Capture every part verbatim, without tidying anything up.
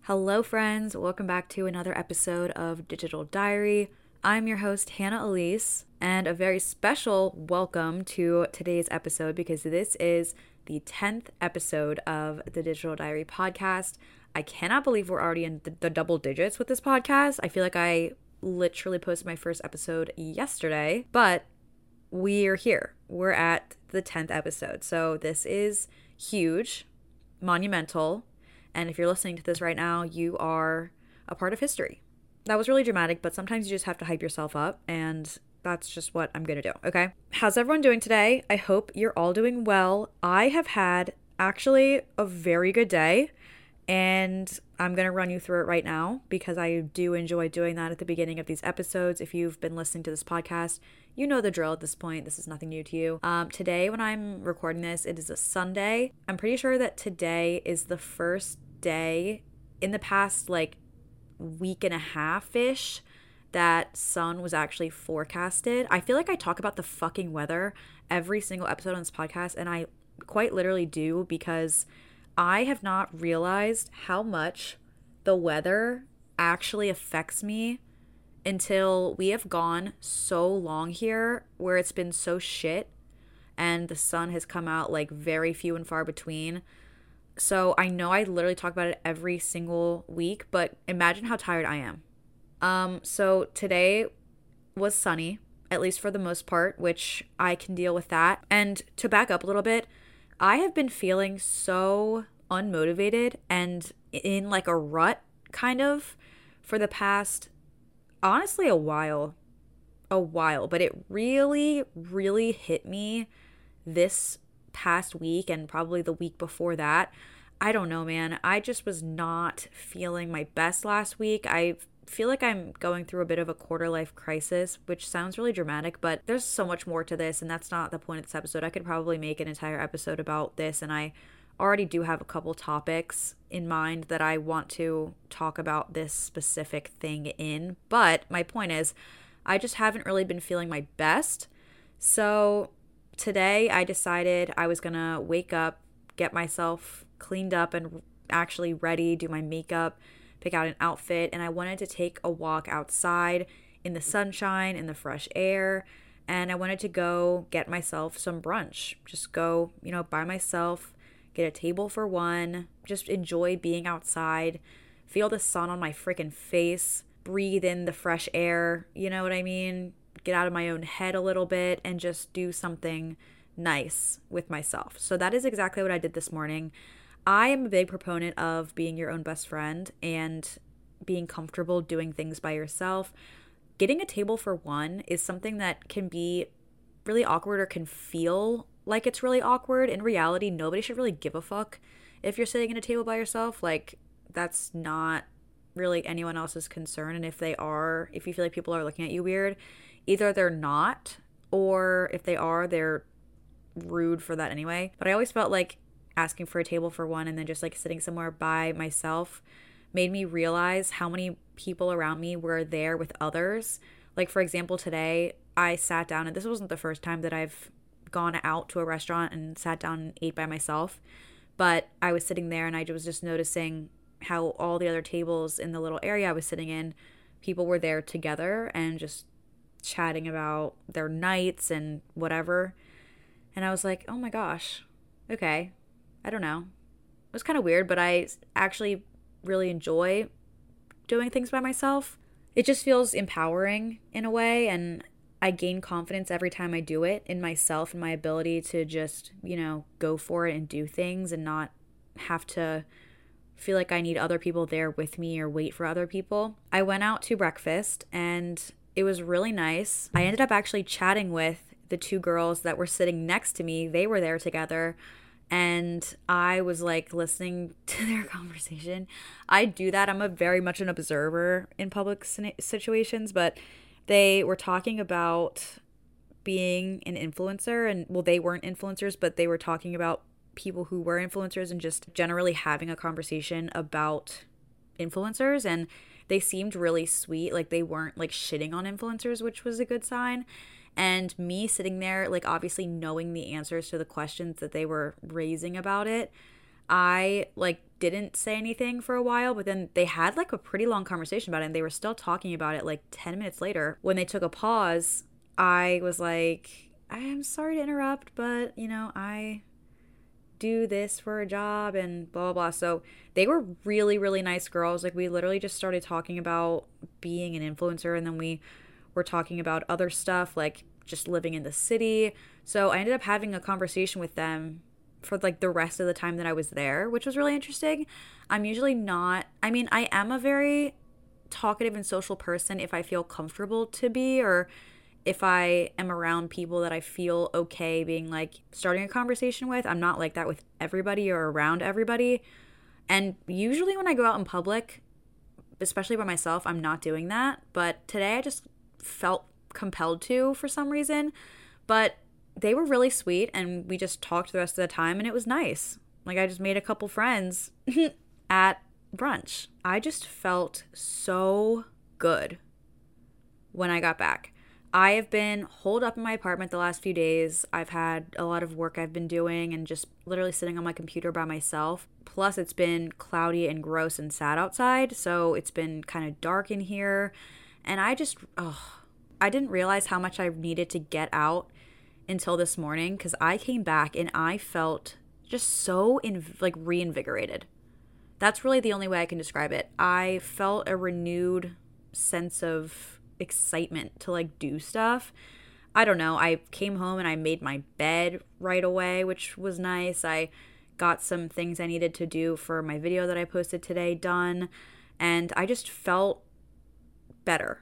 Hello, friends. Welcome back to another episode of Digital Diary. I'm your host, Hannah Elise, and a very special welcome to today's episode because this is the tenth episode of the Digital Diary podcast. I cannot believe we're already in the, the double digits with this podcast. I feel like I literally posted my first episode yesterday, but we're here. We're at the tenth episode. So this is huge, monumental. And if you're listening to this right now, you are a part of history. That was really dramatic, but sometimes you just have to hype yourself up, and that's just what I'm going to do, okay? How's everyone doing today? I hope you're all doing well. I have had actually a very good day, and I'm going to run you through it right now because I do enjoy doing that at the beginning of these episodes. If you've been listening to this podcast, you know the drill at this point. This is nothing new to you. Um, today, when I'm recording this, it is a Sunday. I'm pretty sure that today is the first day in the past like week and a half-ish that sun was actually forecasted. I feel like I talk about the fucking weather every single episode on this podcast, and I quite literally do because I have not realized how much the weather actually affects me until we have gone so long here where it's been so shit and the sun has come out like very few and far between. So I know I literally talk about it every single week, but imagine how tired I am. Um, so today was sunny, at least for the most part, which I can deal with that. And to back up a little bit, I have been feeling so unmotivated and in like a rut kind of for the past, honestly, a while, a while, but it really, really hit me this past week and probably the week before that. I don't know, man. I just was not feeling my best last week. I feel like I'm going through a bit of a quarter life crisis, which sounds really dramatic, but there's so much more to this, and that's not the point of this episode. I could probably make an entire episode about this, and I already do have a couple topics in mind that I want to talk about this specific thing in, but my point is I just haven't really been feeling my best. So today I decided I was gonna wake up, get myself cleaned up and actually ready, do my makeup, pick out an outfit, and I wanted to take a walk outside in the sunshine, in the fresh air, and I wanted to go get myself some brunch. Just go, you know, by myself, get a table for one, just enjoy being outside, feel the sun on my freaking face, breathe in the fresh air, you know what I mean? Get out of my own head a little bit and just do something nice with myself. So that is exactly what I did this morning. I am a big proponent of being your own best friend and being comfortable doing things by yourself. Getting a table for one is something that can be really awkward or can feel like it's really awkward. In reality, nobody should really give a fuck if you're sitting at a table by yourself. Like, that's not really anyone else's concern. And if they are, if you feel like people are looking at you weird, either they're not, or if they are, they're rude for that anyway. But I always felt like asking for a table for one and then just like sitting somewhere by myself made me realize how many people around me were there with others. Like, for example, today I sat down, and this wasn't the first time that I've gone out to a restaurant and sat down and ate by myself, but I was sitting there and I was just noticing how all the other tables in the little area I was sitting in, people were there together and just chatting about their nights and whatever. And I was like, oh my gosh, okay, I don't know. It was kind of weird, but I actually really enjoy doing things by myself. It just feels empowering in a way, and I gain confidence every time I do it in myself and my ability to just, you know, go for it and do things and not have to feel like I need other people there with me or wait for other people. I went out to breakfast and it was really nice. I ended up actually chatting with the two girls that were sitting next to me. They were there together. And I was like listening to their conversation. I do that. I'm a very much an observer in public situations, but they were talking about being an influencer, and well, they weren't influencers, but they were talking about people who were influencers and just generally having a conversation about influencers. And they seemed really sweet. Like, they weren't like shitting on influencers, which was a good sign. And me sitting there, like, obviously knowing the answers to the questions that they were raising about it, I like didn't say anything for a while, but then they had like a pretty long conversation about it and they were still talking about it like ten minutes later. When they took a pause, I was like, I am sorry to interrupt, but you know, I do this for a job and blah, blah, blah. So they were really, really nice girls. Like we literally just started talking about being an influencer and then we were talking about other stuff like just living in the city. So I ended up having a conversation with them for like the rest of the time that I was there, which was really interesting. I'm usually not, I mean, I am a very talkative and social person if I feel comfortable to be, or if I am around people that I feel okay being like starting a conversation with. I'm not like that with everybody or around everybody. And usually when I go out in public, especially by myself, I'm not doing that. But today I just felt compelled to for some reason. But they were really sweet and we just talked the rest of the time and it was nice. Like I just made a couple friends at brunch. I just felt so good when I got back. I have been holed up in my apartment the last few days. I've had a lot of work I've been doing and just literally sitting on my computer by myself. Plus, it's been cloudy and gross and sad outside, so it's been kind of dark in here. And I just, oh, I didn't realize how much I needed to get out until this morning because I came back and I felt just so in, like reinvigorated. That's really the only way I can describe it. I felt a renewed sense of excitement to like do stuff. I don't know. I came home and I made my bed right away, which was nice. I got some things I needed to do for my video that I posted today done, and I just felt better.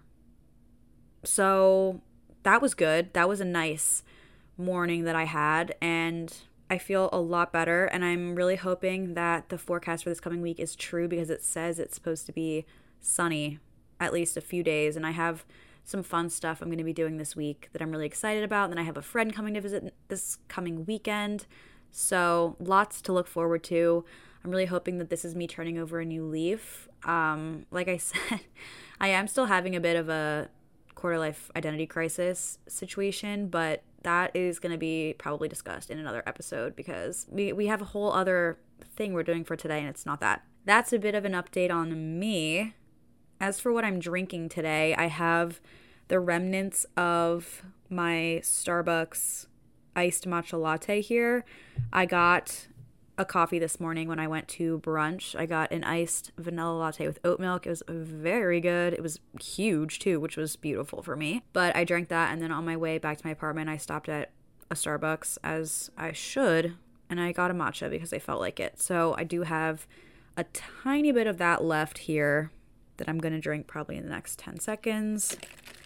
So that was good. That was a nice morning that I had, and I feel a lot better, and I'm really hoping that the forecast for this coming week is true because it says it's supposed to be sunny at least a few days, and I have some fun stuff I'm going to be doing this week that I'm really excited about. And then I have a friend coming to visit this coming weekend, so lots to look forward to. I'm really hoping that this is me turning over a new leaf. Um, like I said, I am still having a bit of a quarter life identity crisis situation, but that is going to be probably discussed in another episode because we, we have a whole other thing we're doing for today, and it's not that. That's a bit of an update on me. As for what I'm drinking today, I have the remnants of my Starbucks iced matcha latte here. I got a coffee this morning when I went to brunch. I got an iced vanilla latte with oat milk. It was very good. It was huge too, which was beautiful for me. But I drank that, and then on my way back to my apartment, I stopped at a Starbucks, as I should, and I got a matcha because I felt like it. So I do have a tiny bit of that left here that I'm going to drink probably in the next ten seconds.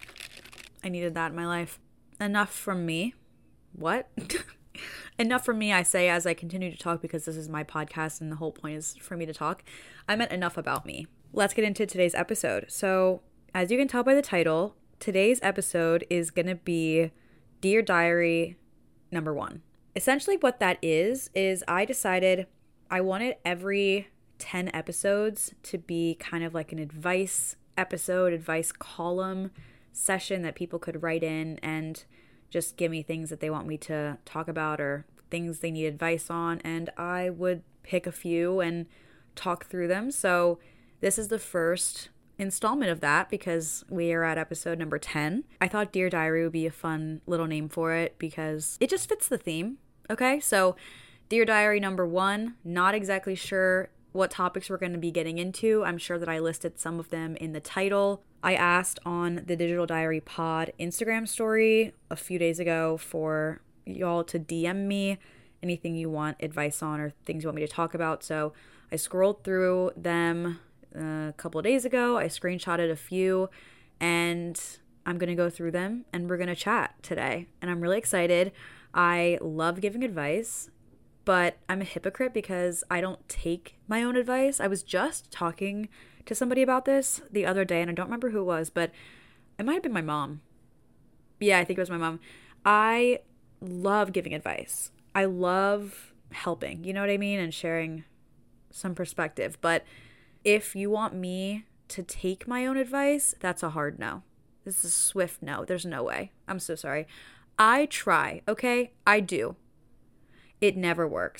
I needed that in my life. Enough from me. What? Enough from me, I say, as I continue to talk because this is my podcast and the whole point is for me to talk. I meant enough about me. Let's get into today's episode. So, as you can tell by the title, today's episode is going to be Dear Diary number one. Essentially what that is, is I decided I wanted every ten episodes to be kind of like an advice episode, advice column session that people could write in and just give me things that they want me to talk about or things they need advice on, and I would pick a few and talk through them. So this is the first installment of that because we are at episode number ten. I thought Dear Diary would be a fun little name for it because it just fits the theme. Okay, so Dear Diary number one, not exactly sure what topics we're going to be getting into. I'm sure that I listed some of them in the title. I asked on the Digital Diary Pod Instagram story a few days ago for y'all to D M me anything you want advice on or things you want me to talk about. So I scrolled through them a couple of days ago. I screenshotted a few and I'm going to go through them and we're going to chat today. And I'm really excited. I love giving advice, but I'm a hypocrite because I don't take my own advice. I was just talking to somebody about this the other day, and I don't remember who it was, but it might have been my mom. Yeah, I think it was my mom. I love giving advice. I love helping, you know what I mean? And sharing some perspective. But if you want me to take my own advice, that's a hard no. This is a swift no. There's no way. I'm so sorry. I try, okay? I do. It never works.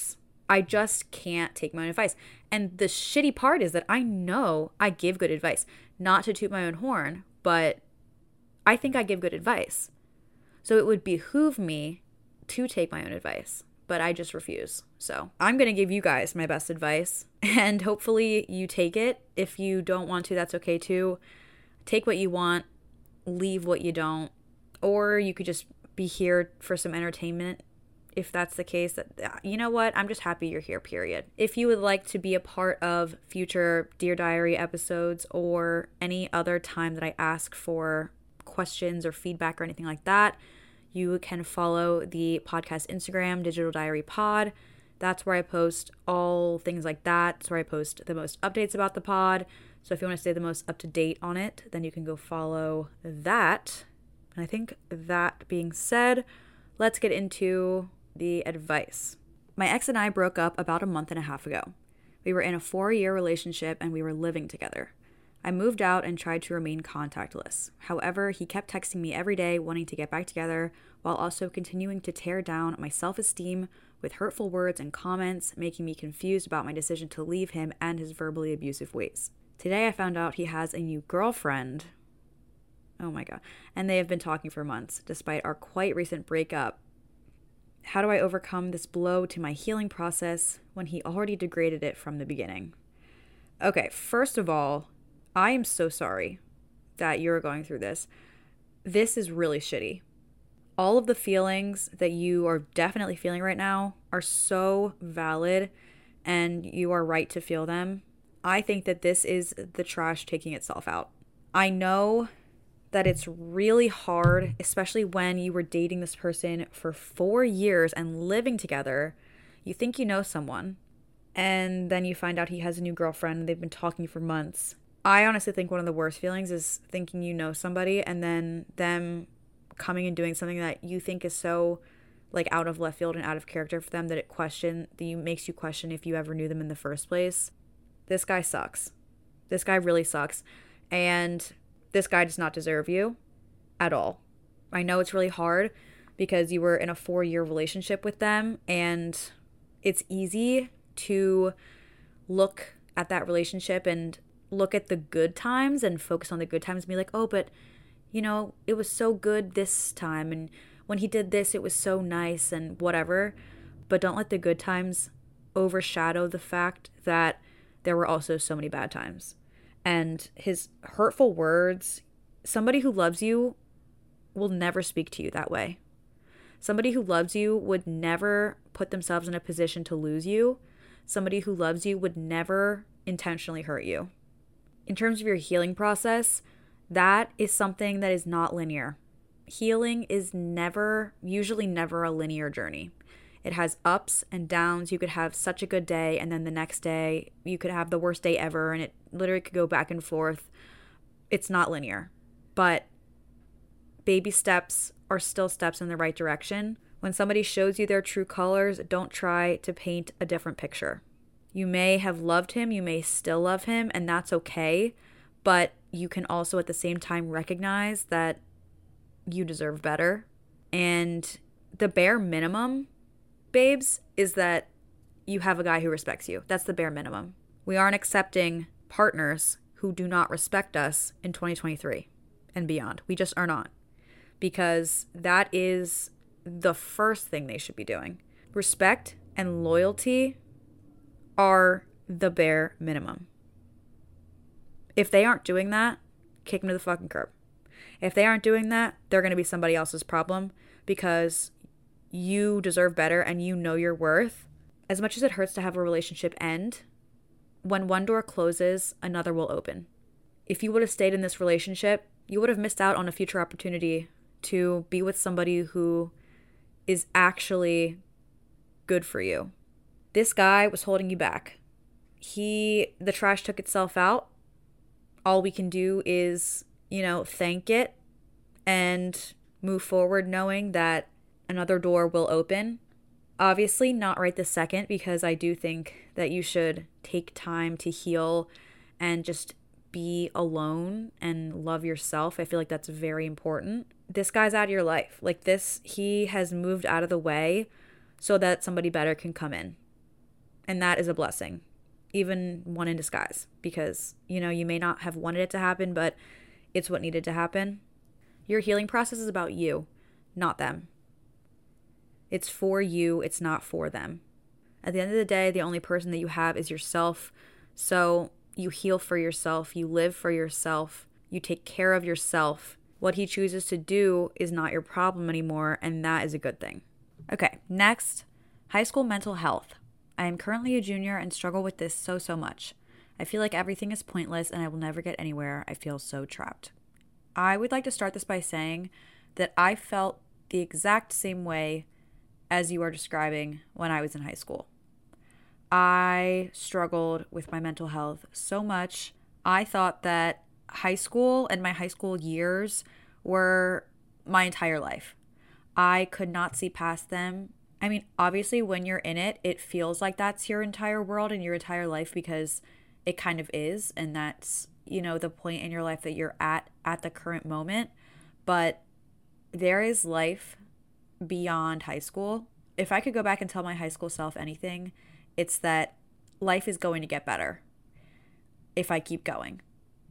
I just can't take my own advice. And the shitty part is that I know I give good advice. Not to toot my own horn, but I think I give good advice. So it would behoove me to take my own advice, but I just refuse. So I'm going to give you guys my best advice, and hopefully you take it. If you don't want to, that's okay too. Take what you want, leave what you don't, or you could just be here for some entertainment. If that's the case, that, you know what? I'm just happy you're here, period. If you would like to be a part of future Dear Diary episodes or any other time that I ask for questions or feedback or anything like that, you can follow the podcast Instagram, Digital Diary Pod. That's where I post all things like that. That's where I post the most updates about the pod. So if you want to stay the most up to date on it, then you can go follow that. And I think that being said, let's get into the advice. My ex and I broke up about a month and a half ago. We were in a four-year relationship and we were living together. I moved out and tried to remain contactless. However, he kept texting me every day wanting to get back together while also continuing to tear down my self-esteem with hurtful words and comments, making me confused about my decision to leave him and his verbally abusive ways. Today I found out he has a new girlfriend. Oh my god. And they have been talking for months, despite our quite recent breakup. How do I overcome this blow to my healing process when he already degraded it from the beginning? Okay, first of all, I am so sorry that you're going through this. This is really shitty. All of the feelings that you are definitely feeling right now are so valid, and you are right to feel them. I think that this is the trash taking itself out. I know that it's really hard, especially when you were dating this person for four years and living together. You think you know someone, and then you find out he has a new girlfriend and they've been talking for months. I honestly think one of the worst feelings is thinking you know somebody and then them coming and doing something that you think is so like out of left field and out of character for them that it question that you makes you question if you ever knew them in the first place. This guy sucks. This guy really sucks. And this guy does not deserve you at all. I know it's really hard because you were in a four-year relationship with them, and it's easy to look at that relationship and look at the good times and focus on the good times and be like, oh, but, you know, it was so good this time, and when he did this, it was so nice and whatever. But don't let the good times overshadow the fact that there were also so many bad times. And his hurtful words, somebody who loves you will never speak to you that way. Somebody who loves you would never put themselves in a position to lose you. Somebody who loves you would never intentionally hurt you. In terms of your healing process, that is something that is not linear. Healing is never, usually never a linear journey. It has ups and downs. You could have such a good day, and then the next day you could have the worst day ever, and it literally could go back and forth. It's not linear, but baby steps are still steps in the right direction. When somebody shows you their true colors, don't try to paint a different picture. You may have loved him, you may still love him, and that's okay, but you can also at the same time recognize that you deserve better. And the bare minimum, babes, is that you have a guy who respects you. That's the bare minimum. We aren't accepting partners who do not respect us in twenty twenty-three and beyond. We just are not. Because that is the first thing they should be doing. Respect and loyalty are the bare minimum. If they aren't doing that, kick them to the fucking curb. If they aren't doing that, they're going to be somebody else's problem, because you deserve better and you know your worth. As much as it hurts to have a relationship end, when one door closes, another will open. If you would have stayed in this relationship, you would have missed out on a future opportunity to be with somebody who is actually good for you. This guy was holding you back. He, the trash took itself out. All we can do is, you know, thank it and move forward knowing that another door will open. Obviously, not right this second, because I do think that you should take time to heal and just be alone and love yourself. I feel like that's very important. This guy's out of your life. Like this, he has moved out of the way so that somebody better can come in. And that is a blessing, even one in disguise, because, you know, you may not have wanted it to happen, but it's what needed to happen. Your healing process is about you, not them. It's for you. It's not for them. At the end of the day, the only person that you have is yourself. So you heal for yourself. You live for yourself. You take care of yourself. What he chooses to do is not your problem anymore, and that is a good thing. Okay, next, high school mental health. I am currently a junior and struggle with this so, so much. I feel like everything is pointless and I will never get anywhere. I feel so trapped. I would like to start this by saying that I felt the exact same way as you are describing when I was in high school. I struggled with my mental health so much. I thought that high school and my high school years were my entire life. I could not see past them. I mean, obviously, when you're in it, it feels like that's your entire world and your entire life because it kind of is. And that's, you know, the point in your life that you're at at the current moment. But there is life beyond high school. If I could go back and tell my high school self anything, it's that life is going to get better if I keep going.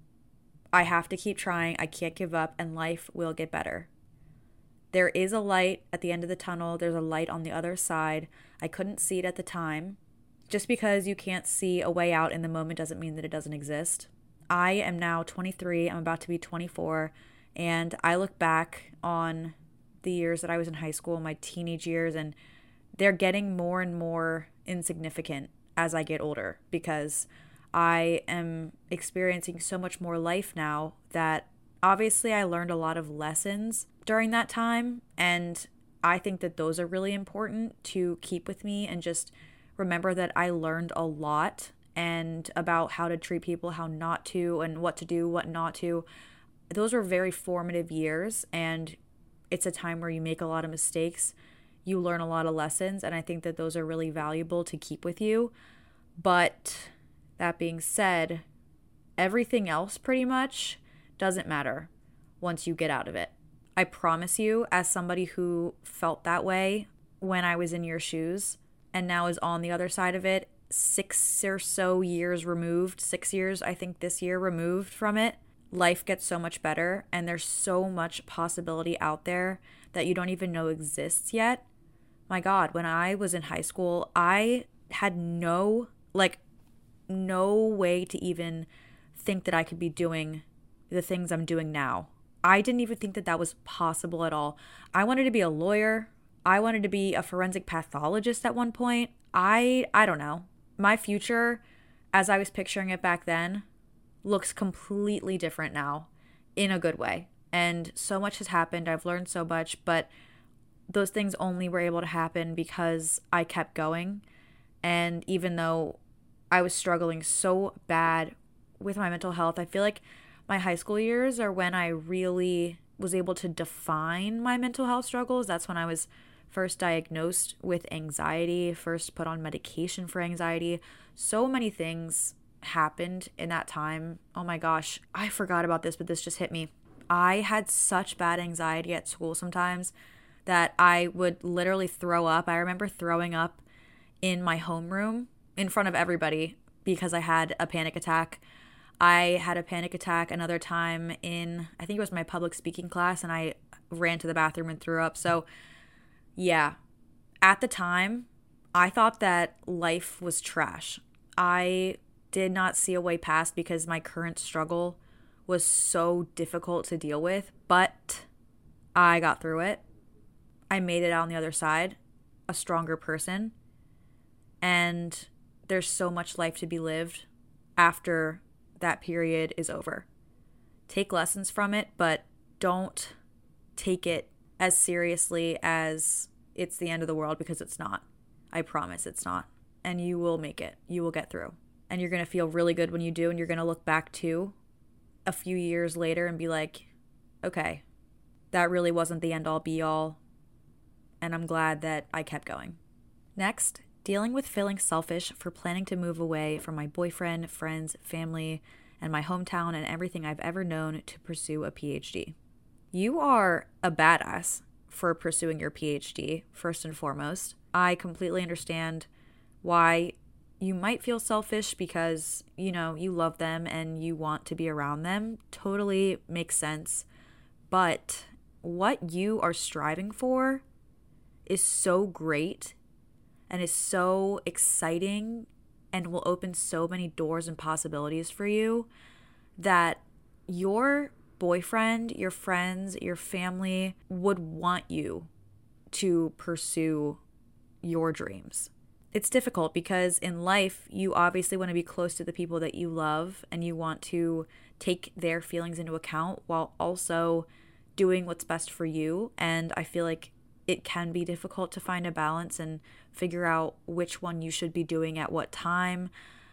I have to keep trying. I can't give up, and life will get better. There is a light at the end of the tunnel. There's a light on the other side. I couldn't see it at the time. Just because you can't see a way out in the moment doesn't mean that it doesn't exist. I am now twenty-three. I'm about to be twenty-four. And I look back on the years that I was in high school, my teenage years, and they're getting more and more insignificant as I get older because I am experiencing so much more life now that obviously I learned a lot of lessons during that time. And I think that those are really important to keep with me and just remember that I learned a lot and about how to treat people, how not to, and what to do, what not to. Those were very formative years, and it's a time where you make a lot of mistakes. You learn a lot of lessons, and I think that those are really valuable to keep with you. But that being said, everything else pretty much doesn't matter once you get out of it. I promise you, as somebody who felt that way when I was in your shoes and now is on the other side of it, six or so years removed, six years, I think this year removed from it, life gets so much better, and there's so much possibility out there that you don't even know exists yet. My God, when I was in high school, I had no, like, no way to even think that I could be doing the things I'm doing now. I didn't even think that that was possible at all. I wanted to be a lawyer. I wanted to be a forensic pathologist at one point. I, I don't know. My future, as I was picturing it back then, looks completely different now in a good way. And so much has happened. I've learned so much, but those things only were able to happen because I kept going. And even though I was struggling so bad with my mental health, I feel like my high school years are when I really was able to define my mental health struggles. That's when I was first diagnosed with anxiety, first put on medication for anxiety. So many things happened in that time. Oh my gosh, I forgot about this, but this just hit me. I had such bad anxiety at school sometimes that I would literally throw up. I remember throwing up in my homeroom in front of everybody because I had a panic attack. I had a panic attack another time in, I think it was my public speaking class, and I ran to the bathroom and threw up. So yeah, at the time, I thought that life was trash. I did not see a way past because my current struggle was so difficult to deal with, but I got through it. I made it out on the other side, a stronger person, and there's so much life to be lived after that period is over. Take lessons from it, but don't take it as seriously as it's the end of the world, because it's not. I promise it's not. And you will make it. You will get through. And you're going to feel really good when you do, and you're going to look back to a few years later and be like, okay, that really wasn't the end all be all. And I'm glad that I kept going. Next, dealing with feeling selfish for planning to move away from my boyfriend, friends, family, and my hometown and everything I've ever known to pursue a P H D. You are a badass for pursuing your P H D, first and foremost. I completely understand why You might feel selfish because, you know, you love them and you want to be around them. Totally makes sense. But what you are striving for is so great and is so exciting and will open so many doors and possibilities for you that your boyfriend, your friends, your family would want you to pursue your dreams. It's difficult because in life, you obviously want to be close to the people that you love and you want to take their feelings into account while also doing what's best for you. And I feel like it can be difficult to find a balance and figure out which one you should be doing at what time.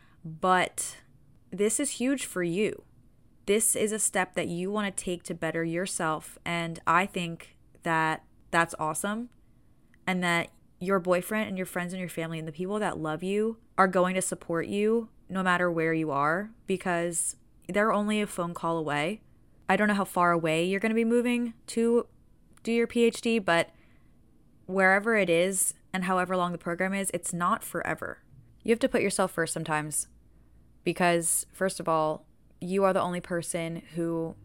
But this is huge for you. This is a step that you want to take to better yourself. And I think that that's awesome. And that your boyfriend and your friends and your family and the people that love you are going to support you no matter where you are, because they're only a phone call away. I don't know how far away you're going to be moving to do your PhD, but wherever it is and however long the program is, it's not forever. You have to put yourself first sometimes because, first of all, you are the only person who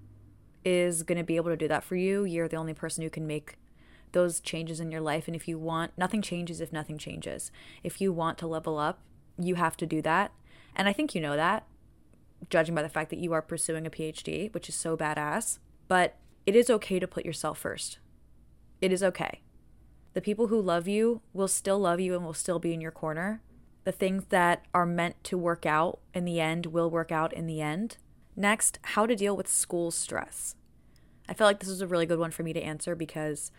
is going to be able to do that for you. You're the only person who can make those changes in your life. And if you want, nothing changes if nothing changes. If you want to level up, you have to do that. And I think you know that, judging by the fact that you are pursuing a PhD, which is so badass. But it is okay to put yourself first. It is okay. The people who love you will still love you and will still be in your corner. The things that are meant to work out in the end will work out in the end. Next, how to deal with school stress. I feel like this is a really good one for me to answer because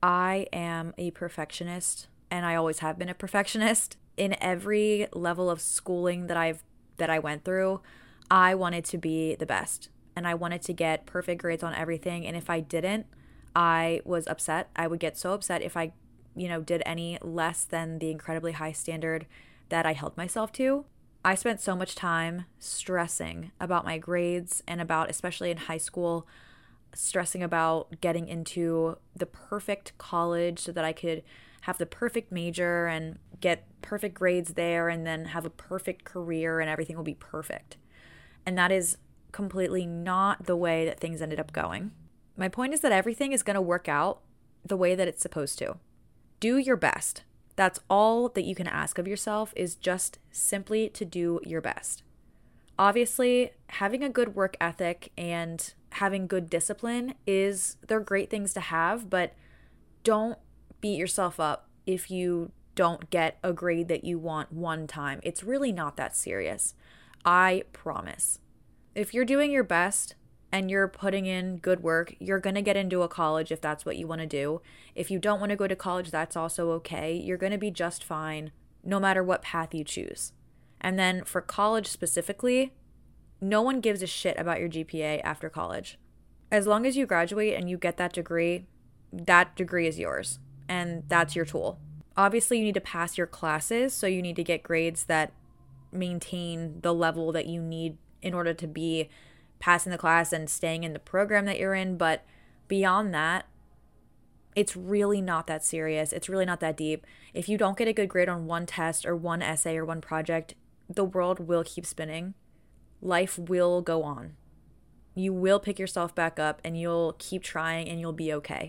I am a perfectionist and I always have been a perfectionist. In every level of schooling that I've that I went through, I wanted to be the best and I wanted to get perfect grades on everything. And if I didn't, I was upset. I would get so upset if I, you know, did any less than the incredibly high standard that I held myself to. I spent so much time stressing about my grades and about, especially in high school, stressing about getting into the perfect college so that I could have the perfect major and get perfect grades there and then have a perfect career and everything will be perfect. And that is completely not the way that things ended up going. My point is that everything is going to work out the way that it's supposed to. Do your best. That's all that you can ask of yourself, is just simply to do your best. Obviously, having a good work ethic and having good discipline is, they're great things to have, but don't beat yourself up if you don't get a grade that you want one time. It's really not that serious. I promise. If you're doing your best and you're putting in good work, you're going to get into a college if that's what you want to do. If you don't want to go to college, that's also okay. You're going to be just fine no matter what path you choose. And then for college specifically, no one gives a shit about your G P A after college. As long as you graduate and you get that degree, that degree is yours and that's your tool. Obviously, you need to pass your classes, so you need to get grades that maintain the level that you need in order to be passing the class and staying in the program that you're in. But beyond that, it's really not that serious. It's really not that deep. If you don't get a good grade on one test or one essay or one project, the world will keep spinning. Life will go on. You will pick yourself back up and you'll keep trying and you'll be okay.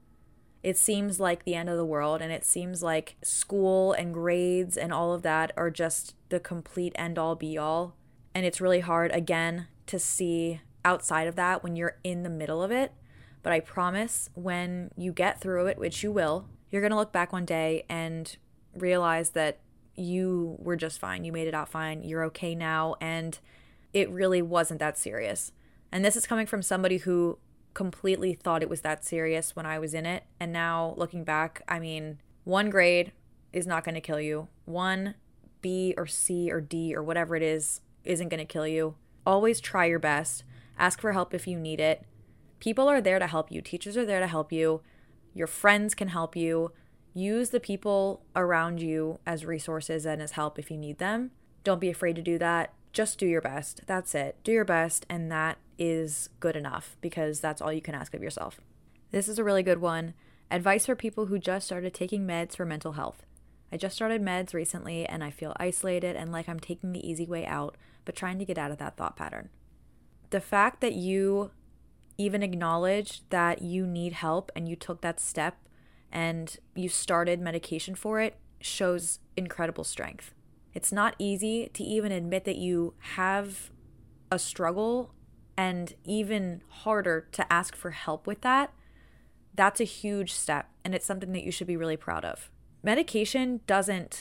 It seems like the end of the world and it seems like school and grades and all of that are just the complete end all be all. And it's really hard, again, to see outside of that when you're in the middle of it. But I promise when you get through it, which you will, you're going to look back one day and realize that you were just fine. You made it out fine. You're okay now. And it really wasn't that serious. And this is coming from somebody who completely thought it was that serious when I was in it. And now looking back, I mean, one grade is not going to kill you. One B or C or D or whatever it is isn't going to kill you. Always try your best. Ask for help if you need it. People are there to help you. Teachers are there to help you. Your friends can help you. Use the people around you as resources and as help if you need them. Don't be afraid to do that. Just do your best. That's it. Do your best, and that is good enough because that's all you can ask of yourself. This is a really good one. Advice for people who just started taking meds for mental health. I just started meds recently and I feel isolated and like I'm taking the easy way out, but trying to get out of that thought pattern. The fact that you even acknowledged that you need help and you took that step and you started medication for it shows incredible strength. It's not easy to even admit that you have a struggle, and even harder to ask for help with that. That's a huge step, and it's something that you should be really proud of. Medication doesn't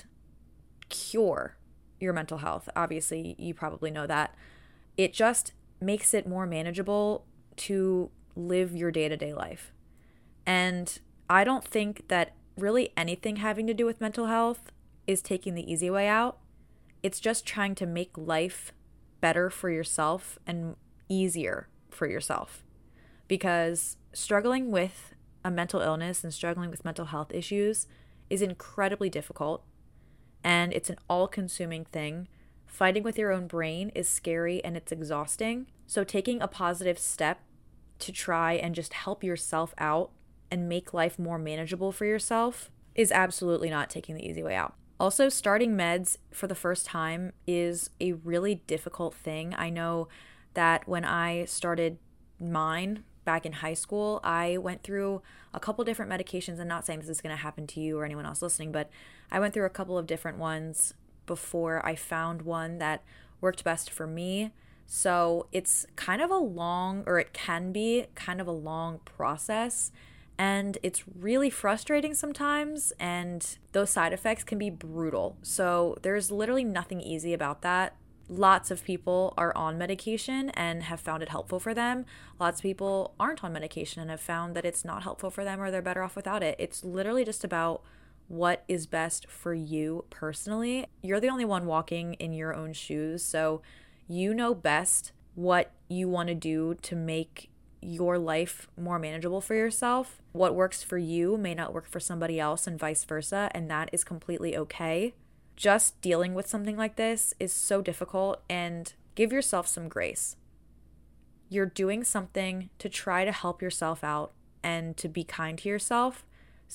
cure your mental health. Obviously, you probably know that. It just makes it more manageable to live your day-to-day life. And I don't think that really anything having to do with mental health is taking the easy way out. It's just trying to make life better for yourself and easier for yourself. Because struggling with a mental illness and struggling with mental health issues is incredibly difficult, and it's an all-consuming thing. Fighting with your own brain is scary and it's exhausting. So taking a positive step to try and just help yourself out and make life more manageable for yourself is absolutely not taking the easy way out. Also, starting meds for the first time is a really difficult thing. I know that when I started mine back in high school, I went through a couple different medications. I'm not saying this is going to happen to you or anyone else listening, but I went through a couple of different ones before I found one that worked best for me. So it's kind of a long, or it can be kind of a long process. And it's really frustrating sometimes, and those side effects can be brutal. So there's literally nothing easy about that. Lots of people are on medication and have found it helpful for them. Lots of people aren't on medication and have found that it's not helpful for them, or they're better off without it. It's literally just about what is best for you personally. You're the only one walking in your own shoes, so you know best what you want to do to make your life more manageable for yourself. What works for you may not work for somebody else, and vice versa, and that is completely okay. Just dealing with something like this is so difficult, and give yourself some grace. You're doing something to try to help yourself out and to be kind to yourself,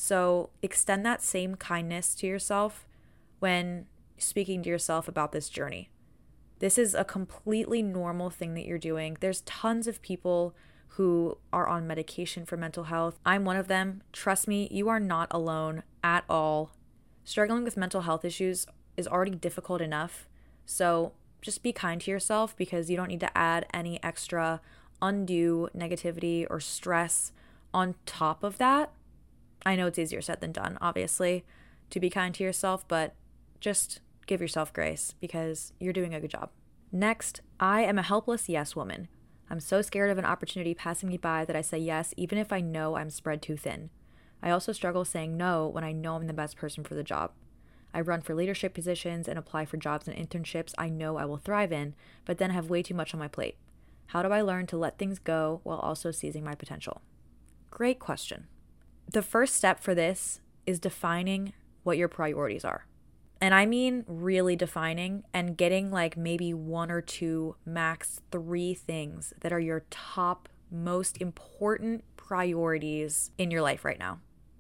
so extend that same kindness to yourself when speaking to yourself about this journey. This is a completely normal thing that you're doing. There's tons of people who are on medication for mental health. I'm one of them. Trust me, you are not alone at all. Struggling with mental health issues is already difficult enough. So just be kind to yourself, because you don't need to add any extra undue negativity or stress on top of that. I know it's easier said than done, obviously, to be kind to yourself, but just give yourself grace, because you're doing a good job. Next, I am a helpless yes woman. I'm so scared of an opportunity passing me by that I say yes, even if I know I'm spread too thin. I also struggle saying no when I know I'm the best person for the job. I run for leadership positions and apply for jobs and internships I know I will thrive in, but then have way too much on my plate. How do I learn to let things go while also seizing my potential? Great question. The first step for this is defining what your priorities are. And I mean really defining and getting like maybe one or two, max three things that are your top most important priorities in your life right now.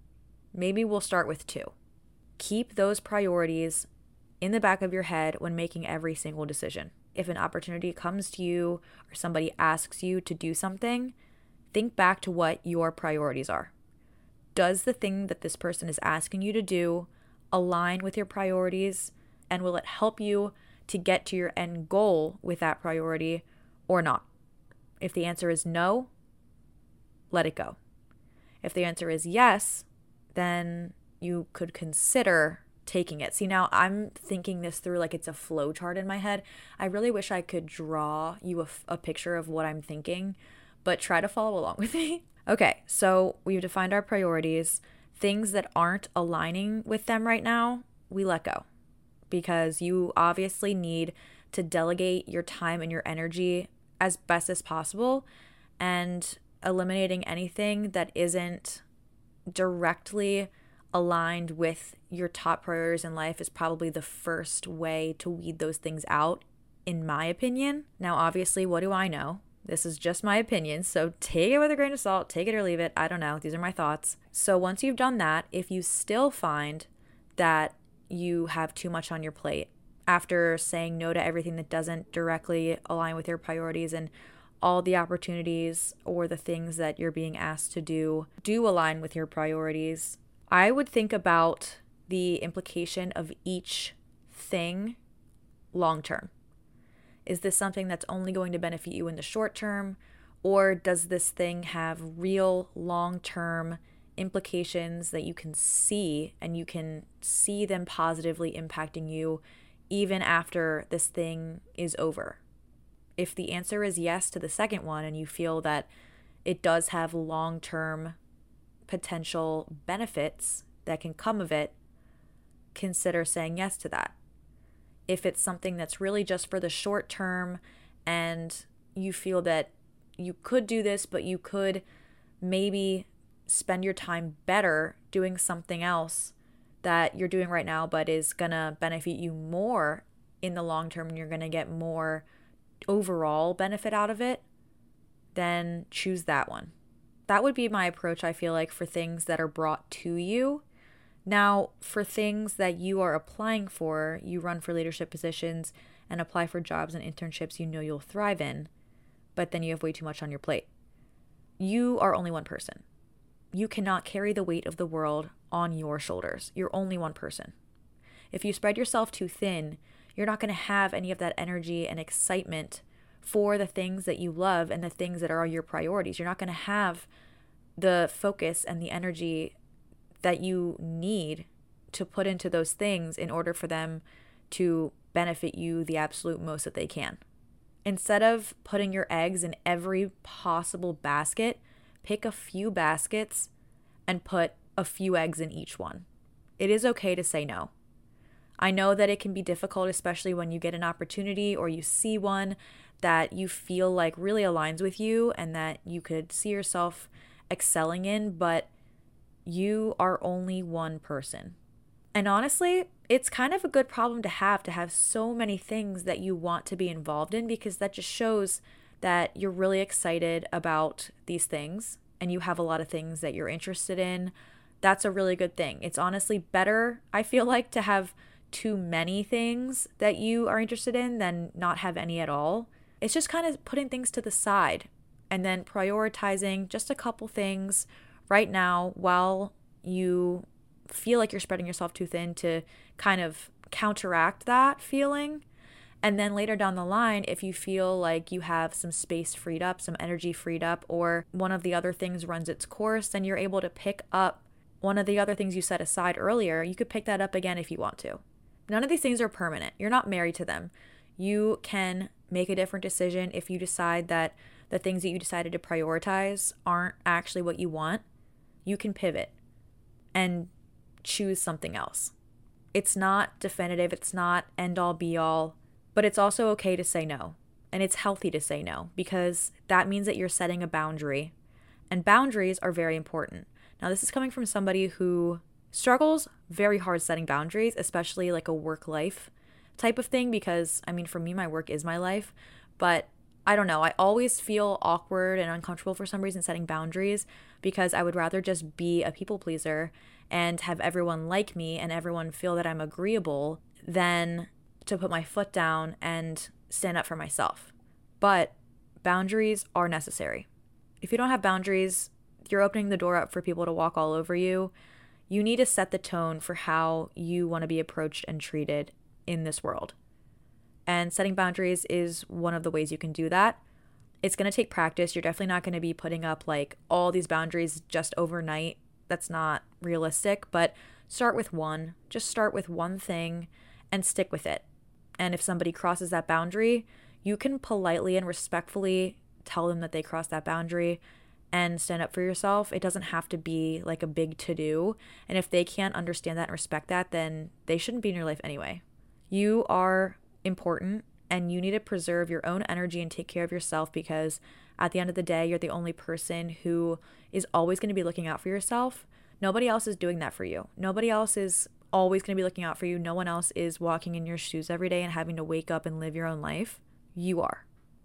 Maybe we'll start with two. Keep those priorities in the back of your head when making every single decision. If an opportunity comes to you or somebody asks you to do something, think back to what your priorities are. Does the thing that this person is asking you to do align with your priorities, and will it help you to get to your end goal with that priority or not? If the answer is no, let it go. If the answer is yes, then you could consider taking it. See, now I'm thinking this through like it's a flow chart in my head. I really wish I could draw you a, a picture of what I'm thinking, but try to follow along with me. Okay, so we've defined our priorities. Things that aren't aligning with them right now, we let go, because you obviously need to delegate your time and your energy as best as possible, and eliminating anything that isn't directly aligned with your top priorities in life is probably the first way to weed those things out, in my opinion. Now, obviously, what do I know? This is just my opinion, so take it with a grain of salt, take it or leave it. I don't know. These are my thoughts. So once you've done that, if you still find that you have too much on your plate, after saying no to everything that doesn't directly align with your priorities, and all the opportunities or the things that you're being asked to do do align with your priorities, I would think about the implication of each thing long term. Is this something that's only going to benefit you in the short term, or does this thing have real long-term implications that you can see, and you can see them positively impacting you even after this thing is over? If the answer is yes to the second one, and you feel that it does have long-term potential benefits that can come of it, consider saying yes to that. If it's something that's really just for the short term and you feel that you could do this, but you could maybe spend your time better doing something else that you're doing right now, but is going to benefit you more in the long term, and you're going to get more overall benefit out of it, then choose that one. That would be my approach, I feel like, for things that are brought to you. Now, for things that you are applying for, you run for leadership positions and apply for jobs and internships you know you'll thrive in, but then you have way too much on your plate. You are only one person. You cannot carry the weight of the world on your shoulders. You're only one person. If you spread yourself too thin, you're not going to have any of that energy and excitement for the things that you love and the things that are your priorities. You're not going to have the focus and the energy that you need to put into those things in order for them to benefit you the absolute most that they can. Instead of putting your eggs in every possible basket, pick a few baskets and put a few eggs in each one. It is okay to say no. I know that it can be difficult, especially when you get an opportunity or you see one that you feel like really aligns with you and that you could see yourself excelling in, but you are only one person. And honestly, it's kind of a good problem to have, to have so many things that you want to be involved in, because that just shows that you're really excited about these things and you have a lot of things that you're interested in. That's a really good thing. It's honestly better, I feel like, to have too many things that you are interested in than not have any at all. It's just kind of putting things to the side and then prioritizing just a couple things right now while you feel like you're spreading yourself too thin, to kind of counteract that feeling. And then later down the line, if you feel like you have some space freed up, some energy freed up, or one of the other things runs its course, then you're able to pick up one of the other things you set aside earlier. You could pick that up again if you want to. None of these things are permanent. You're not married to them. You can make a different decision if you decide that the things that you decided to prioritize aren't actually what you want. You can pivot and choose something else. It's not definitive. It's not end all be all, but it's also okay to say no. And it's healthy to say no, because that means that you're setting a boundary, and boundaries are very important. Now, this is coming from somebody who struggles very hard setting boundaries, especially like a work-life type of thing, because I mean, for me, my work is my life, but I don't know. I always feel awkward and uncomfortable for some reason setting boundaries, because I would rather just be a people pleaser and have everyone like me and everyone feel that I'm agreeable than to put my foot down and stand up for myself. But boundaries are necessary. If you don't have boundaries, you're opening the door up for people to walk all over you. You need to set the tone for how you want to be approached and treated in this world. And setting boundaries is one of the ways you can do that. It's going to take practice. You're definitely not going to be putting up like all these boundaries just overnight. That's not realistic, but start with one. Just start with one thing and stick with it. And if somebody crosses that boundary, you can politely and respectfully tell them that they crossed that boundary and stand up for yourself. It doesn't have to be like a big to-do. And if they can't understand that and respect that, then they shouldn't be in your life anyway. You are important, and you need to preserve your own energy and take care of yourself, because at the end of the day, you're the only person who is always going to be looking out for yourself. Nobody else is doing that for you. Nobody else is always going to be looking out for you. No one else is walking in your shoes every day and having to wake up and live your own life. You are.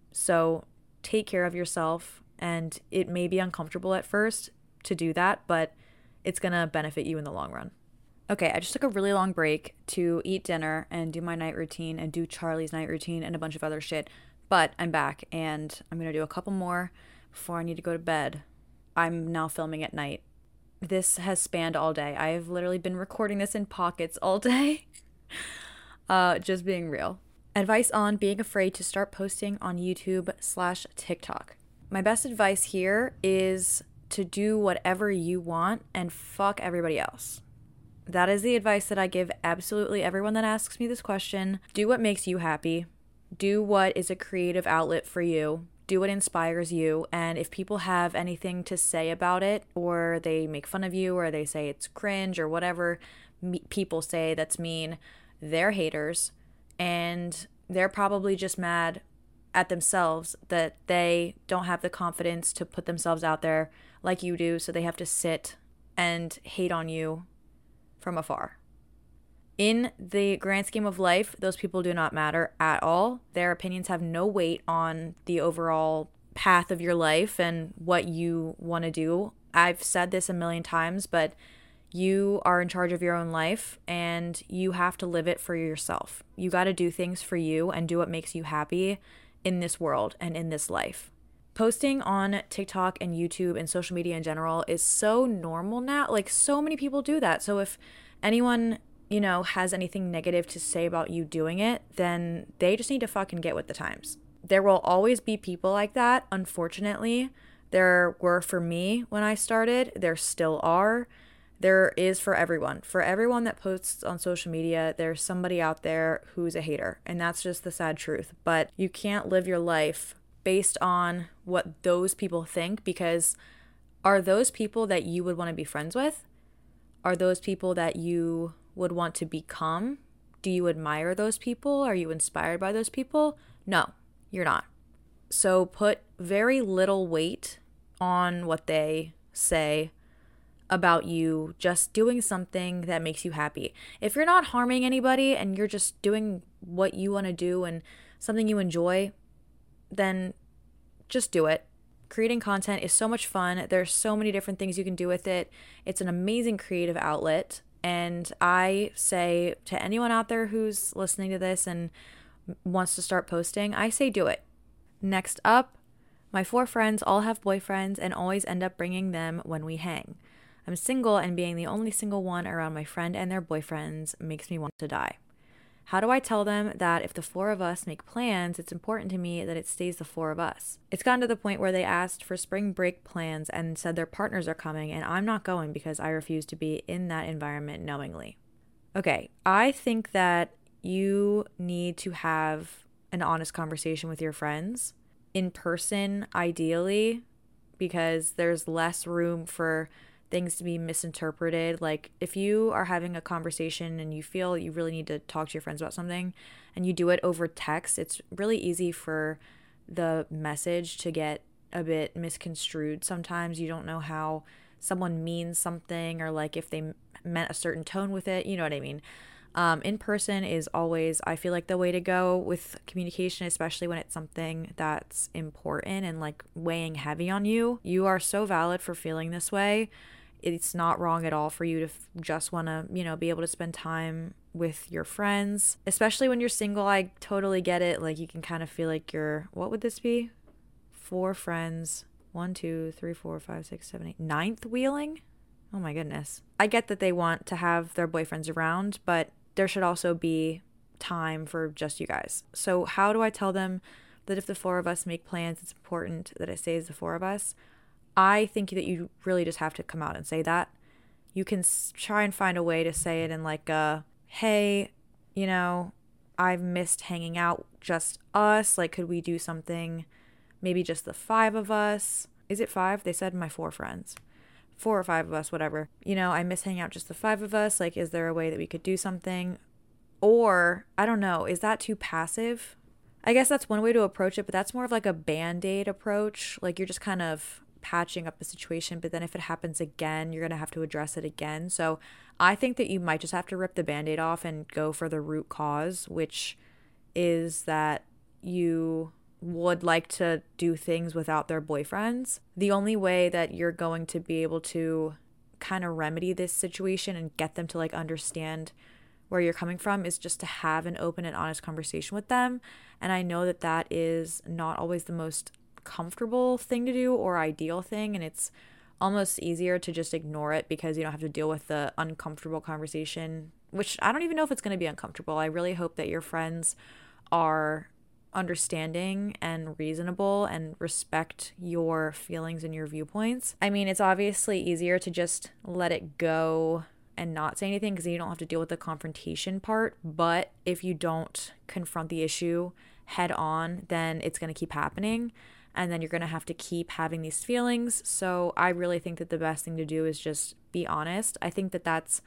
So take care of yourself, and it may be uncomfortable at first to do that, but it's going to benefit you in the long run. Okay, I just took a really long break to eat dinner and do my night routine and do Charlie's night routine and a bunch of other shit. But I'm back and I'm going to do a couple more before I need to go to bed. I'm now filming at night. This has spanned all day. I have literally been recording this in pockets all day. uh, just being real. Advice on being afraid to start posting on YouTube slash TikTok. My best advice here is to do whatever you want and fuck everybody else. That is the advice that I give absolutely everyone that asks me this question. Do what makes you happy. Do what is a creative outlet for you. Do what inspires you. And if people have anything to say about it, or they make fun of you, or they say it's cringe, or whatever me- people say that's mean, they're haters. And they're probably just mad at themselves that they don't have the confidence to put themselves out there like you do. So they have to sit and hate on you from afar. In the grand scheme of life, those people do not matter at all. Their opinions have no weight on the overall path of your life and what you want to do. I've said this a million times, but you are in charge of your own life and you have to live it for yourself. You got to do things for you and do what makes you happy in this world and in this life. Posting on TikTok and YouTube and social media in general is so normal now. Like, so many people do that. So if anyone, you know, has anything negative to say about you doing it, then they just need to fucking get with the times. There will always be people like that, unfortunately. There were for me when I started. There still are. There is for everyone. For everyone that posts on social media, there's somebody out there who's a hater. And that's just the sad truth. But you can't live your life based on what those people think, because are those people that you would want to be friends with? Are those people that you would want to become? Do you admire those people? Are you inspired by those people? No, you're not. So put very little weight on what they say about you just doing something that makes you happy. If you're not harming anybody and you're just doing what you want to do and something you enjoy, then just do it. Creating content is so much fun. There's so many different things you can do with it. It's an amazing creative outlet. And I say to anyone out there who's listening to this and wants to start posting, I say do it. Next up, my four friends all have boyfriends and always end up bringing them when we hang. I'm single, and being the only single one around my friend and their boyfriends makes me want to die. How do I tell them that if the four of us make plans, it's important to me that it stays the four of us? It's gotten to the point where they asked for spring break plans and said their partners are coming, and I'm not going because I refuse to be in that environment knowingly. Okay, I think that you need to have an honest conversation with your friends in person, ideally, because there's less room for things to be misinterpreted. Like, if you are having a conversation and you feel you really need to talk to your friends about something and you do it over text, it's really easy for the message to get a bit misconstrued. Sometimes you don't know how someone means something, or like if they meant a certain tone with it, you know what I mean? Um, in person is always, I feel like, the way to go with communication, especially when it's something that's important and like weighing heavy on you. You are so valid for feeling this way. It's not wrong at all for you to f- just want to, you know, be able to spend time with your friends, especially when you're single. I totally get it. Like, you can kind of feel like you're, what would this be? Four friends, one, two, three, four, five, six, seven, eight, ninth wheeling? Oh my goodness. I get that they want to have their boyfriends around, but there should also be time for just you guys. So how do I tell them that if the four of us make plans, it's important that it stays the four of us? I think that you really just have to come out and say that. You can s- try and find a way to say it in like a, hey, you know, I've missed hanging out just us. Like, could we do something, maybe just the five of us? Is it five? They said my four friends. Four or five of us, whatever. You know, I miss hanging out just the five of us. Like, is there a way that we could do something? Or, I don't know, is that too passive? I guess that's one way to approach it, but that's more of like a band-aid approach. Like, you're just kind of patching up the situation, but then if it happens again, you're going to have to address it again. So I think that you might just have to rip the band-aid off and go for the root cause, which is that you would like to do things without their boyfriends. The only way that you're going to be able to kind of remedy this situation and get them to like understand where you're coming from is just to have an open and honest conversation with them. And I know that that is not always the most comfortable thing to do or ideal thing, and it's almost easier to just ignore it because you don't have to deal with the uncomfortable conversation, which I don't even know if it's going to be uncomfortable. I really hope that your friends are understanding and reasonable and respect your feelings and your viewpoints. I mean, it's obviously easier to just let it go and not say anything because you don't have to deal with the confrontation part. But if you don't confront the issue head on, then it's going to keep happening. And then you're going to have to keep having these feelings. So I really think that the best thing to do is just be honest. I think that that's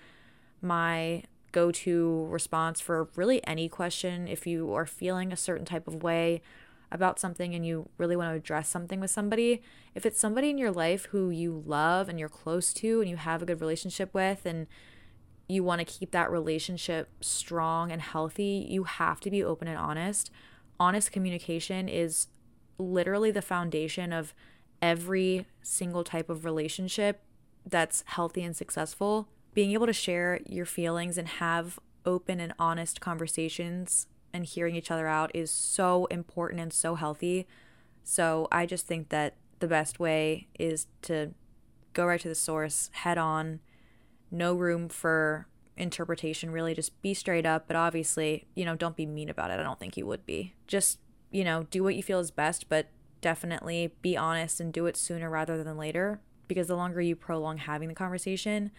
my go-to response for really any question. If you are feeling a certain type of way about something and you really want to address something with somebody, if it's somebody in your life who you love and you're close to and you have a good relationship with and you want to keep that relationship strong and healthy, you have to be open and honest. Honest communication is literally the foundation of every single type of relationship that's healthy and successful. Being able to share your feelings and have open and honest conversations and hearing each other out is so important and so healthy. So I just think that the best way is to go right to the source, head on, no room for interpretation, really just be straight up. But obviously, you know, don't be mean about it. I don't think you would be. Just, you know, do what you feel is best, but definitely be honest and do it sooner rather than later, because the longer you prolong having the conversation,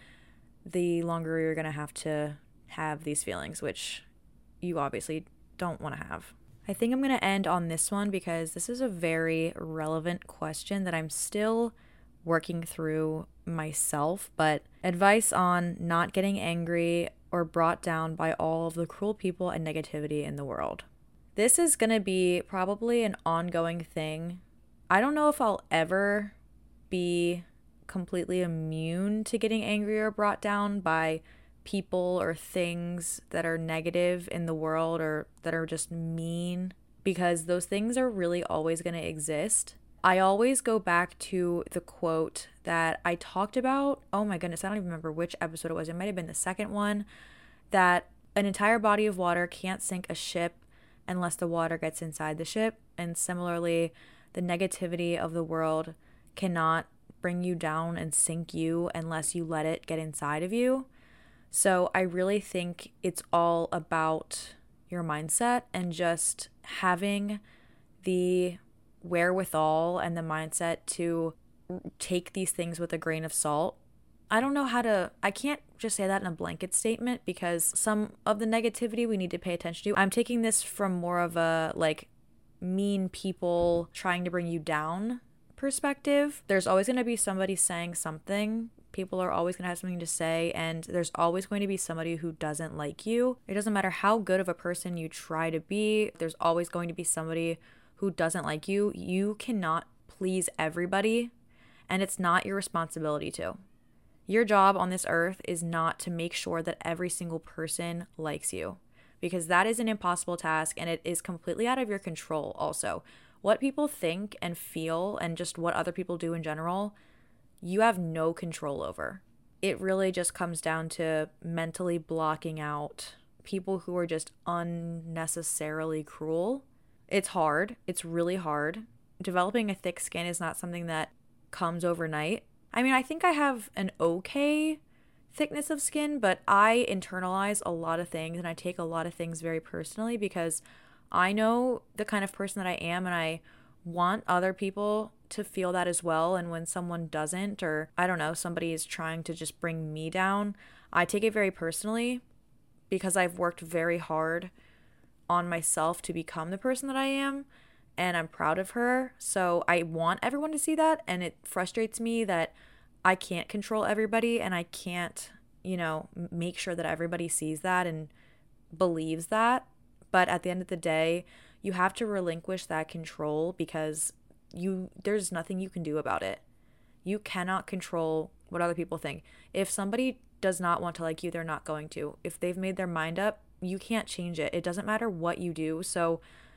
the longer you're going to have to have these feelings, which you obviously don't want to have. I think I'm going to end on this one because this is a very relevant question that I'm still working through myself, but advice on not getting angry or brought down by all of the cruel people and negativity in the world. This is going to be probably an ongoing thing. I don't know if I'll ever be completely immune to getting angry or brought down by people or things that are negative in the world or that are just mean, because those things are really always going to exist. I always go back to the quote that I talked about. Oh my goodness, I don't even remember which episode it was. It might have been the second one, that an entire body of water can't sink a ship unless the water gets inside the ship. And similarly, the negativity of the world cannot bring you down and sink you unless you let it get inside of you. So I really think it's all about your mindset and just having the wherewithal and the mindset to take these things with a grain of salt. I don't know how to, I can't just say that in a blanket statement because some of the negativity we need to pay attention to. I'm taking this from more of a like mean people trying to bring you down perspective. There's always going to be somebody saying something. People are always going to have something to say, and there's always going to be somebody who doesn't like you. It doesn't matter how good of a person you try to be. There's always going to be somebody who doesn't like you. You cannot please everybody, and it's not your responsibility to. Your job on this earth is not to make sure that every single person likes you, because that is an impossible task, and it is completely out of your control also. What people think and feel and just what other people do in general, you have no control over. It really just comes down to mentally blocking out people who are just unnecessarily cruel. It's hard. It's really hard. Developing a thick skin is not something that comes overnight. I mean, I think I have an okay thickness of skin, but I internalize a lot of things and I take a lot of things very personally because I know the kind of person that I am, and I want other people to feel that as well. And when someone doesn't, or I don't know, somebody is trying to just bring me down, I take it very personally because I've worked very hard on myself to become the person that I am, and I'm proud of her. So I want everyone to see that, and it frustrates me that I can't control everybody and I can't, you know, make sure that everybody sees that and believes that. But at the end of the day, you have to relinquish that control because you there's nothing you can do about it. You cannot control what other people think. If somebody does not want to like you, they're not going to. If they've made their mind up, you can't change it. It doesn't matter what you do. So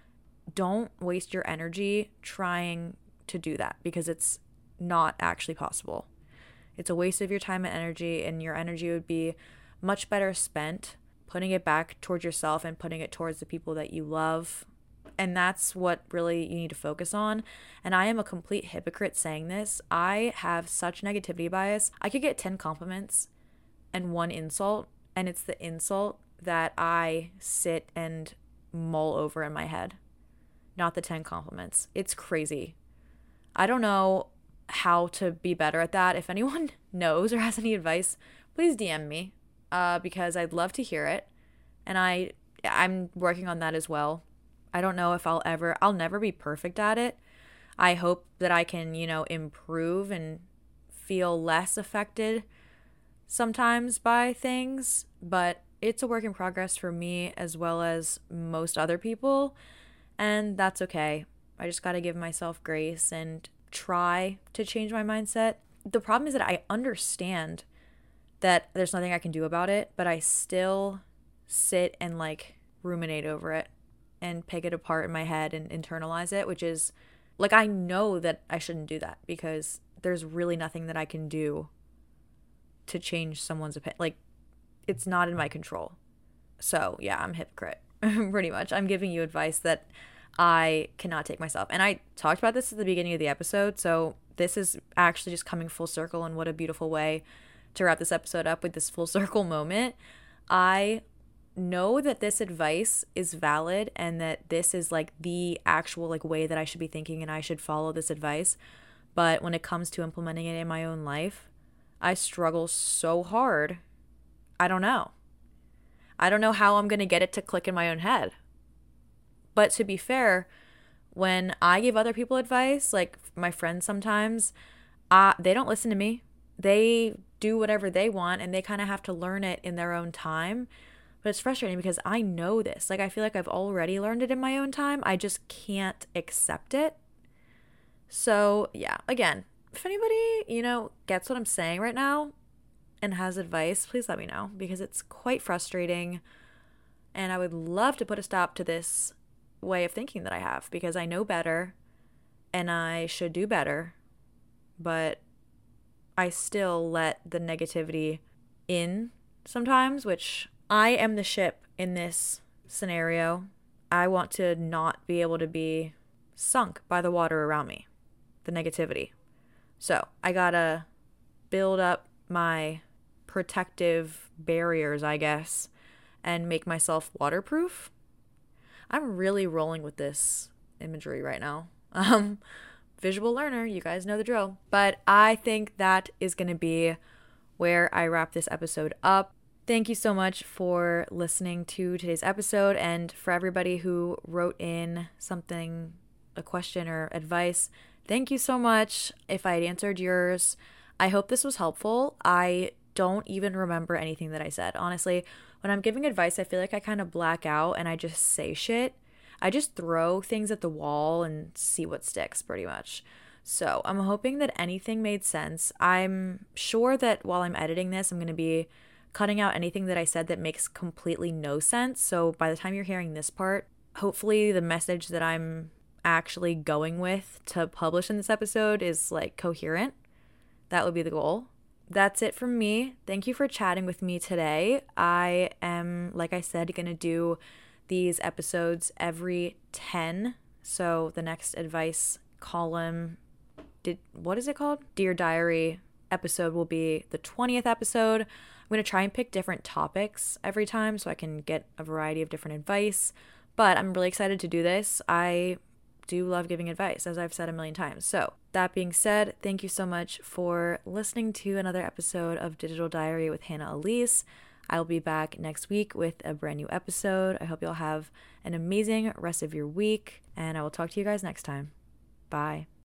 don't waste your energy trying to do that because it's not actually possible. It's a waste of your time and energy, and your energy would be much better spent putting it back towards yourself and putting it towards the people that you love. And that's what really you need to focus on. And I am a complete hypocrite saying this. I have such negativity bias. I could get ten compliments and one insult, and it's the insult that I sit and mull over in my head, not the ten compliments. It's crazy. I don't know how to be better at that. If anyone knows or has any advice, please D M me, uh, because I'd love to hear it. And I, I'm working on that as well. I don't know if I'll ever, I'll never be perfect at it. I hope that I can, you know, improve and feel less affected sometimes by things, but it's a work in progress for me as well as most other people, and that's okay. I just got to give myself grace and try to change my mindset. The problem is that I understand that there's nothing I can do about it, but I still sit and like ruminate over it and pick it apart in my head and internalize it, which is like, I know that I shouldn't do that because there's really nothing that I can do to change someone's opinion. Like, it's not in my control. So yeah, I'm a hypocrite. Pretty much. I'm giving you advice that I cannot take myself. And I talked about this at the beginning of the episode, so this is actually just coming full circle, and what a beautiful way to wrap this episode up with this full circle moment. I know that this advice is valid and that this is like the actual like way that I should be thinking and I should follow this advice. But when it comes to implementing it in my own life, I struggle so hard. I don't know. I don't know how I'm going to get it to click in my own head. But to be fair, when I give other people advice, like my friends sometimes, uh, they don't listen to me. They do whatever they want and they kind of have to learn it in their own time. But it's frustrating because I know this. Like, I feel like I've already learned it in my own time. I just can't accept it. So, yeah, again, if anybody, you know, gets what I'm saying right now and has advice, please let me know because it's quite frustrating. And I would love to put a stop to this way of thinking that I have because I know better and I should do better. But I still let the negativity in sometimes, which I am the ship in this scenario. I want to not be able to be sunk by the water around me, the negativity. So I gotta build up my protective barriers, I guess, and make myself waterproof. I'm really rolling with this imagery right now. Um, visual learner, you guys know the drill. But I think that is going to be where I wrap this episode up. Thank you so much for listening to today's episode, and for everybody who wrote in something, a question or advice, thank you so much. If I had answered yours, I hope this was helpful. I don't even remember anything that I said. Honestly, when I'm giving advice, I feel like I kind of black out and I just say shit. I just throw things at the wall and see what sticks, pretty much. So I'm hoping that anything made sense. I'm sure that while I'm editing this, I'm going to be cutting out anything that I said that makes completely no sense. So by the time you're hearing this part, hopefully the message that I'm actually going with to publish in this episode is like coherent. That would be the goal. That's it from me. Thank you for chatting with me today. I am, like I said, going to do these episodes every ten. So the next advice column, did what is it called? Dear Diary episode will be the twentieth episode. I'm going to try and pick different topics every time so I can get a variety of different advice. But I'm really excited to do this. I do love giving advice, as I've said a million times. So that being said, thank you so much for listening to another episode of Digital Diary with Hannah Elise. I'll be back next week with a brand new episode. I hope you'll have an amazing rest of your week, and I will talk to you guys next time. Bye.